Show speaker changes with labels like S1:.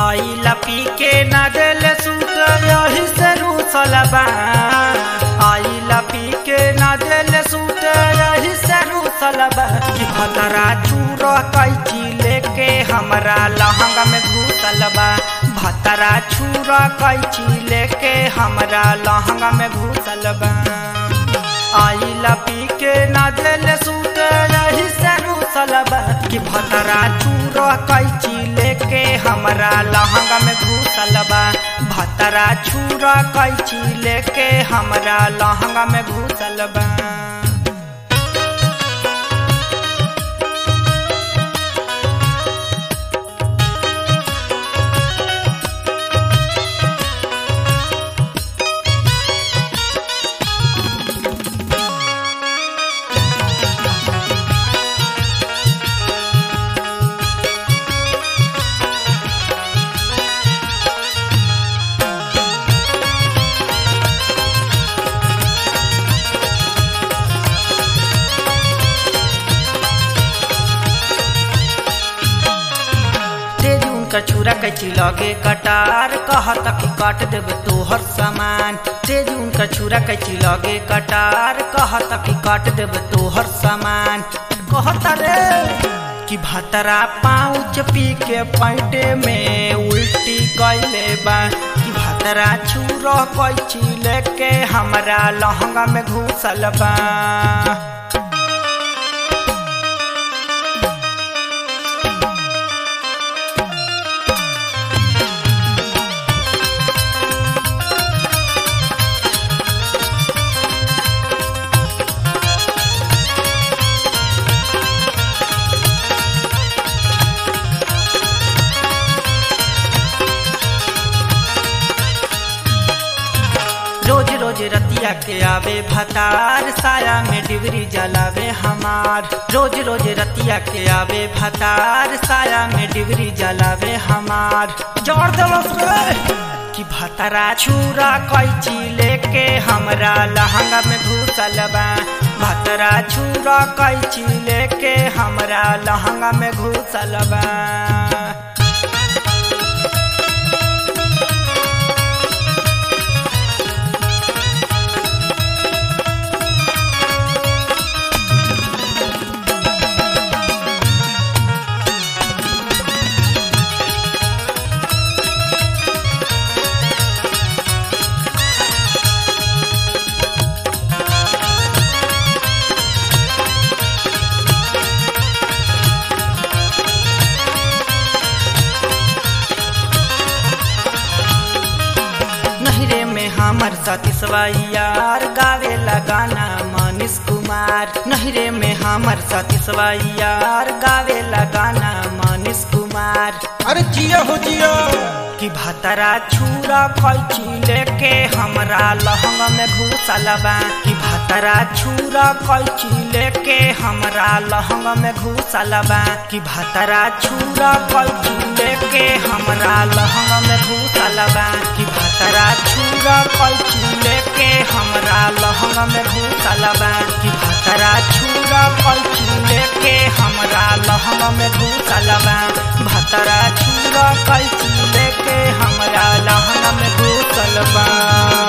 S1: आइला पी के ना दिल सूट यही से रूसलबा आइला पी के ना दिल सूट यही से रूसलबा कि भतरा चूर कैची लेके हमरा लहंगा में घुसलबा भतरा चूर कैची लेके हमरा लहंगा में घुसलबा आइला पी के ना दिल सूट यही से रूसलबा कि भतरा चूर कैची लेके हमरा लहंगा में घुसलबा भतरा चूर कैची लेके हमरा लहंगा में घुसलबा कचूरा कैची लगे कटार कहत कि काट देव तोहर सामान तेज उनका छुरा कैची लगे कटार कहत कि काट देव तोहर सामान कहत रे कि भतरा पाउच पी के पैंटे में उल्टी कैले बा कि भतरा छुरा कैची लेके हमरा लहंगा में घुसल बा रोज रोज रतिया के आवे भतार साया में डिबरी जलावे हमार रोज रोज रतिया के आवे भतार साया में डिबरी जलावे हमार जोर दलस रे कि भतरा छुरा कैची लेके हमरा लहंगा में घुसलबा भतरा छुरा कैची लेके हमरा लहंगा में घुसलबा हमर सतीसवा यार गावे लगाना मनीष कुमार नहरे में हमर सतीसवा यार गावे लगाना मनीष कुमार
S2: अरे जिया हो जिया
S1: कि भतरा छुरा कैची लेके हमरा लहंगा में घुसलबा कि भतरा छुरा कैची लेके हमरा लहंगा में घुसलबा कि भतरा छुरा कैची लेके हमरा लहंगा में घुसलबा कि भतरा छुरा कैची लेके हमरा लहंगा में घुसलबा कि भतरा छुरा कैची लेके हमरा लहंगा में घुसलबा भतरा छुरा कैची लेके हमरा लहंगा में घुसलबा।